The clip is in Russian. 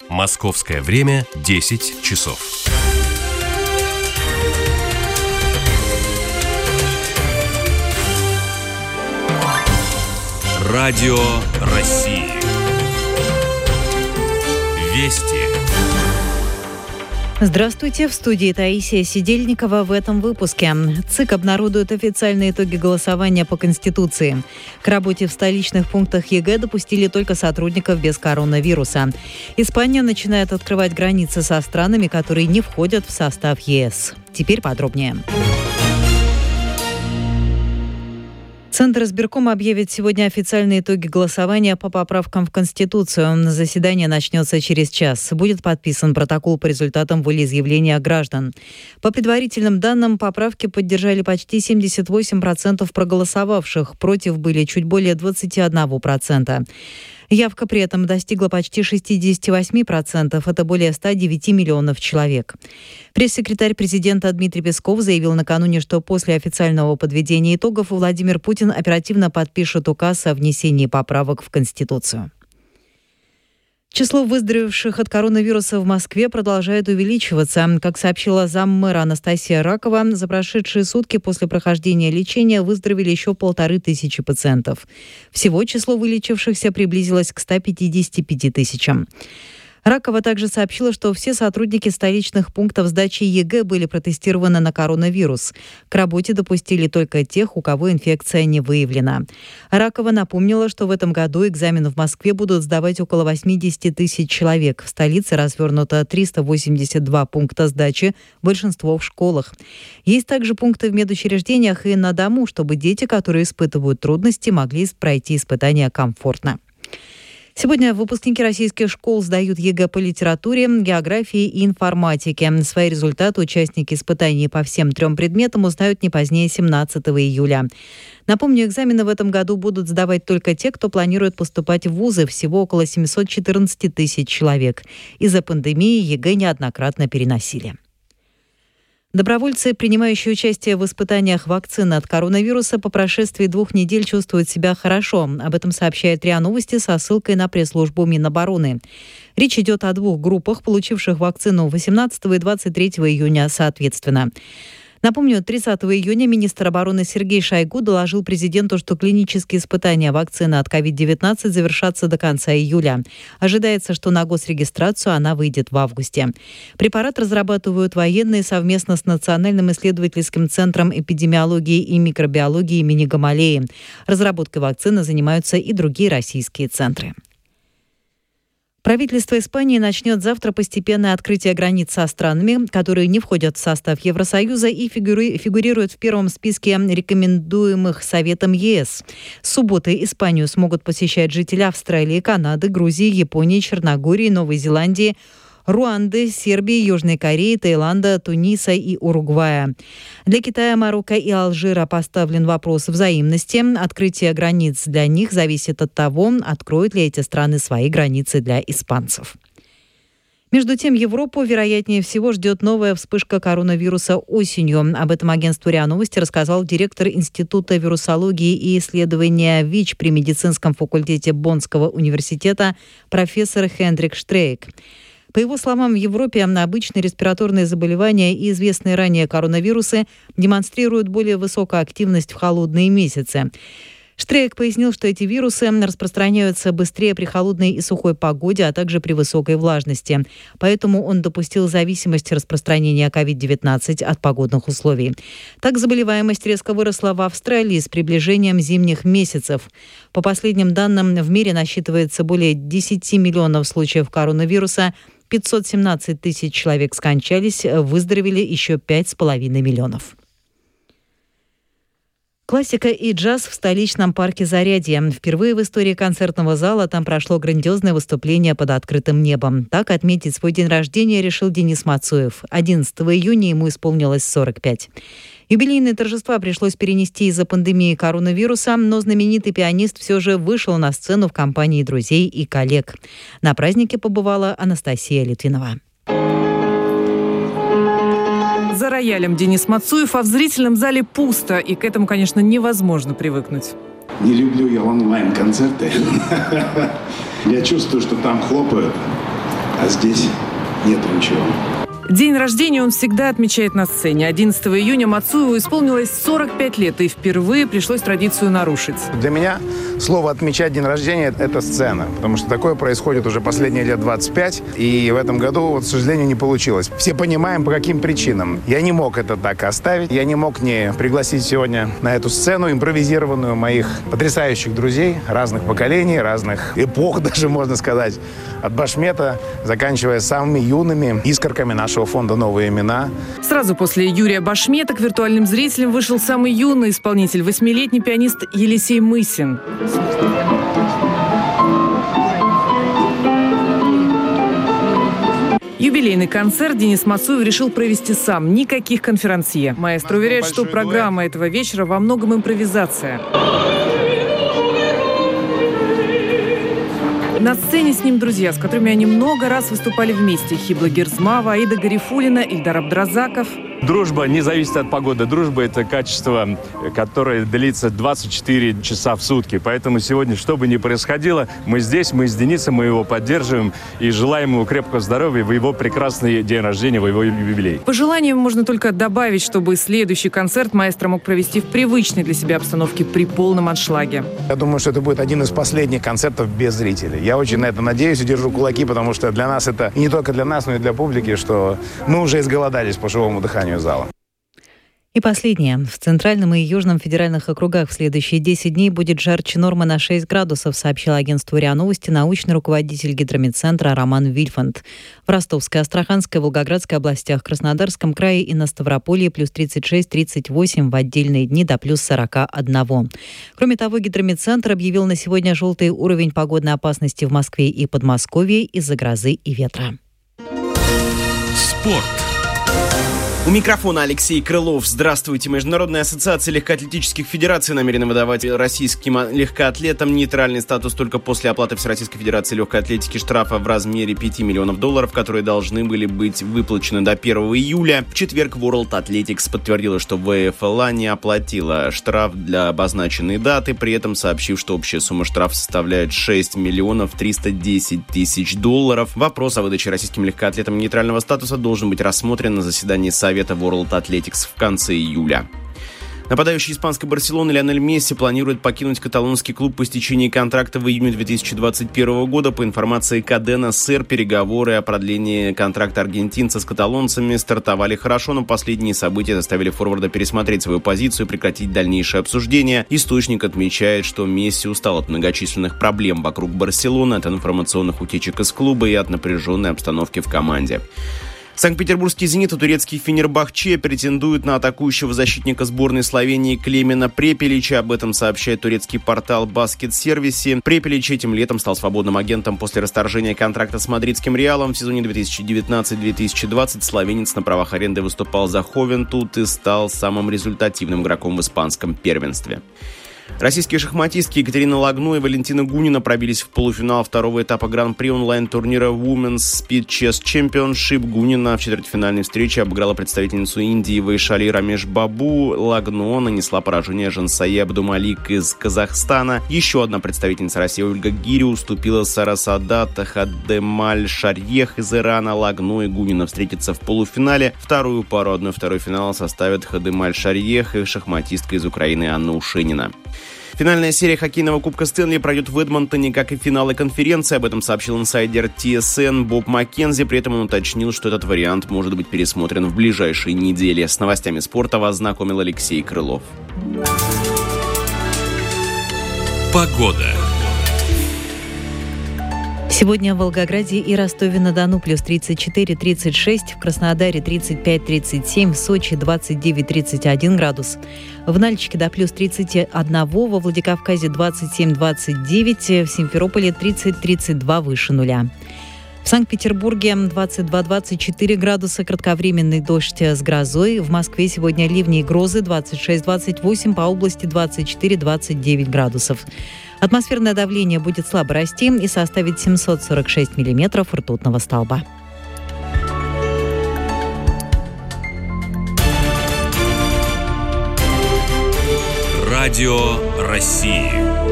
Московское время 10 часов. Радио России. Вести. Здравствуйте, в студии Таисия Сидельникова. В этом выпуске. ЦИК обнародует официальные итоги голосования по Конституции. К работе в столичных пунктах ЕГЭ допустили только сотрудников без коронавируса. Испания начинает открывать границы со странами, которые не входят в состав ЕС. Теперь подробнее. Центр избиркома объявит сегодня официальные итоги голосования по поправкам в Конституцию. Заседание начнется через час. Будет подписан протокол по результатам волеизъявления граждан. По предварительным данным, поправки поддержали почти 78% проголосовавших. Против были чуть более 21%. Явка при этом достигла почти 68%. Это более 109 миллионов человек. Пресс-секретарь президента Дмитрий Песков заявил накануне, что после официального подведения итогов Владимир Путин оперативно подпишет указ о внесении поправок в Конституцию. Число выздоровевших от коронавируса в Москве продолжает увеличиваться. Как сообщила заммэра Анастасия Ракова, за прошедшие сутки после прохождения лечения выздоровели еще 1500 пациентов. Всего число вылечившихся приблизилось к 155 тысячам. Ракова также сообщила, что все сотрудники столичных пунктов сдачи ЕГЭ были протестированы на коронавирус. К работе допустили только тех, у кого инфекция не выявлена. Ракова напомнила, что в этом году экзамен в Москве будут сдавать около 80 тысяч человек. В столице развернуто 382 пункта сдачи, большинство в школах. Есть также пункты в медучреждениях и на дому, чтобы дети, которые испытывают трудности, могли пройти испытания комфортно. Сегодня выпускники российских школ сдают ЕГЭ по литературе, географии и информатике. Свои результаты участники испытаний по всем 3 предметам узнают не позднее 17 июля. Напомню, экзамены в этом году будут сдавать только те, кто планирует поступать в вузы. Всего около 714 тысяч человек. Из-за пандемии ЕГЭ неоднократно переносили. Добровольцы, принимающие участие в испытаниях вакцины от коронавируса, по прошествии 2 недель чувствуют себя хорошо. Об этом сообщает РИА Новости со ссылкой на пресс-службу Минобороны. Речь идет о 2 группах, получивших вакцину 18 и 23 июня соответственно. Напомню, 30 июня министр обороны Сергей Шойгу доложил президенту, что клинические испытания вакцины от COVID-19 завершатся до конца июля. Ожидается, что на госрегистрацию она выйдет в августе. Препарат разрабатывают военные совместно с Национальным исследовательским центром эпидемиологии и микробиологии имени Гамалеи. Разработкой вакцины занимаются и другие российские центры. Правительство Испании начнет завтра постепенное открытие границ со странами, которые не входят в состав Евросоюза и фигурируют в первом списке рекомендуемых Советом ЕС. С субботы Испанию смогут посещать жители Австралии, Канады, Грузии, Японии, Черногории, Новой Зеландии, Руанды, Сербии, Южной Кореи, Таиланда, Туниса и Уругвая. Для Китая, Марокко и Алжира поставлен вопрос взаимности. Открытие границ для них зависит от того, откроют ли эти страны свои границы для испанцев. Между тем, Европу, вероятнее всего, ждет новая вспышка коронавируса осенью. Об этом агентству РИА Новости рассказал директор Института вирусологии и исследования ВИЧ при медицинском факультете Боннского университета профессор Хендрик Штрейк. По его словам, в Европе обычные респираторные заболевания и известные ранее коронавирусы демонстрируют более высокую активность в холодные месяцы. Штрейк пояснил, что эти вирусы распространяются быстрее при холодной и сухой погоде, а также при высокой влажности. Поэтому он допустил зависимость распространения COVID-19 от погодных условий. Так, заболеваемость резко выросла в Австралии с приближением зимних месяцев. По последним данным, в мире насчитывается более 10 миллионов случаев коронавируса, 517 тысяч человек скончались, выздоровели еще 5,5 миллионов. Классика и джаз в столичном парке Зарядье. Впервые в истории концертного зала там прошло грандиозное выступление под открытым небом. Так отметить свой день рождения решил Денис Мацуев. 11 июня ему исполнилось 45. Юбилейные торжества пришлось перенести из-за пандемии коронавируса, но знаменитый пианист все же вышел на сцену в компании друзей и коллег. На празднике побывала Анастасия Литвинова. За роялем Денис Мацуев, а в зрительном зале пусто. И к этому, конечно, невозможно привыкнуть. Не люблю я онлайн-концерты. Я чувствую, что там хлопают. а здесь нет ничего. День рождения он всегда отмечает на сцене. 11 июня Мацуеву исполнилось 45 лет, и впервые пришлось традицию нарушить. Для меня слово «отмечать день рождения» — это сцена, потому что такое происходит уже последние лет 25, и в этом году, к сожалению, не получилось. Все понимаем, по каким причинам. Я не мог это так оставить, я не мог не пригласить сегодня на эту сцену импровизированную моих потрясающих друзей разных поколений, разных эпох даже, можно сказать, от Башмета, заканчивая самыми юными искорками нашего фонда «Новые имена». Сразу после Юрия Башмета к виртуальным зрителям вышел самый юный исполнитель, 8-летний пианист Елисей Мысин. Юбилейный концерт Денис Мацуев решил провести сам. Никаких конферансье. Маэстро уверяет, что программа этого вечера во многом импровизация. На сцене с ним друзья, с которыми они много раз выступали вместе. Хибла Герзмава, Аида Гарифуллина, Ильдар Абдразаков. Дружба не зависит от погоды. Дружба – это качество, которое длится 24 часа в сутки. Поэтому сегодня, что бы ни происходило, мы здесь, мы с Денисом, мы его поддерживаем и желаем ему крепкого здоровья в его прекрасный день рождения, в его юбилей. По желанию можно только добавить, чтобы следующий концерт маэстро мог провести в привычной для себя обстановке при полном аншлаге. Я думаю, что это будет один из последних концертов без зрителей. Я очень на это надеюсь и держу кулаки, потому что для нас это, и не только для нас, но и для публики, что мы уже изголодались по живому дыханию зала. И последнее. В Центральном и Южном федеральных округах в следующие 10 дней будет жарче нормы на 6 градусов, сообщил агентству РИА Новости научный руководитель гидромедцентра Роман Вильфанд. В Ростовской, Астраханской, Волгоградской областях, Краснодарском крае и на Ставрополье плюс 36-38, в отдельные дни до плюс 41. Кроме того, гидромедцентр объявил на сегодня желтый уровень погодной опасности в Москве и Подмосковье из-за грозы и ветра. Спорт. У микрофона Алексей Крылов. Здравствуйте. Международная ассоциация легкоатлетических федераций намерена выдавать российским легкоатлетам нейтральный статус только после оплаты Всероссийской Федерации легкой атлетики штрафа в размере $5 миллионов, которые должны были быть выплачены до 1 июля. В четверг World Athletics подтвердила, что ВФЛА не оплатила штраф для обозначенной даты, при этом сообщив, что общая сумма штрафа составляет $6 310 000. Вопрос о выдаче российским легкоатлетам нейтрального статуса должен быть рассмотрен на заседании Совета World Athletics в конце июля. Нападающий испанской Барселоны Лионель Месси планирует покинуть каталонский клуб по истечении контракта в июне 2021 года. По информации Кадена СР, переговоры о продлении контракта аргентинца с каталонцами стартовали хорошо, но последние события заставили форварда пересмотреть свою позицию и прекратить дальнейшее обсуждение. Источник отмечает, что Месси устал от многочисленных проблем вокруг Барселоны, от информационных утечек из клуба и от напряженной обстановки в команде. Санкт-Петербургский «Зенит» и турецкий «Фенербахче» претендуют на атакующего защитника сборной Словении Клемена Препелича. Об этом сообщает турецкий портал Basket Service. Препелич этим летом стал свободным агентом после расторжения контракта с мадридским «Реалом». В сезоне 2019-2020 словенец на правах аренды выступал за «Ховентут» и стал самым результативным игроком в испанском первенстве. Российские шахматистки Екатерина Лагно и Валентина Гунина пробились в полуфинал второго этапа гран-при онлайн-турнира Women's Speed Chess Championship. Гунина в четвертьфинальной встрече обыграла представительницу Индии Вайшали Рамеш Бабу. Лагно нанесла поражение Жансае Абдумалик из Казахстана. Еще одна представительница России Ольга Гири уступила Сарасадат Хадемаль Шарьех из Ирана. Лагно и Гунина встретятся в полуфинале. Вторую пару 1-2 финала составят Хадемаль Шарьех и шахматистка из Украины Анна Ушенина. Финальная серия хоккейного Кубка Стэнли пройдет в Эдмонтоне, как и финалы конференции. Об этом сообщил инсайдер TSN Боб Маккензи. При этом он уточнил, что этот вариант может быть пересмотрен в ближайшие недели. С новостями спорта вас знакомил Алексей Крылов. Погода. Сегодня в Волгограде и Ростове-на-Дону плюс 34-36, в Краснодаре 35-37, в Сочи 29-31 градус, в Нальчике до плюс 31, во Владикавказе 27-29, в Симферополе 30-32 выше нуля. В Санкт-Петербурге 22-24 градуса, кратковременный дождь с грозой. В Москве сегодня ливни и грозы 26-28, по области 24-29 градусов. Атмосферное давление будет слабо расти и составит 746 миллиметров ртутного столба. Радио России.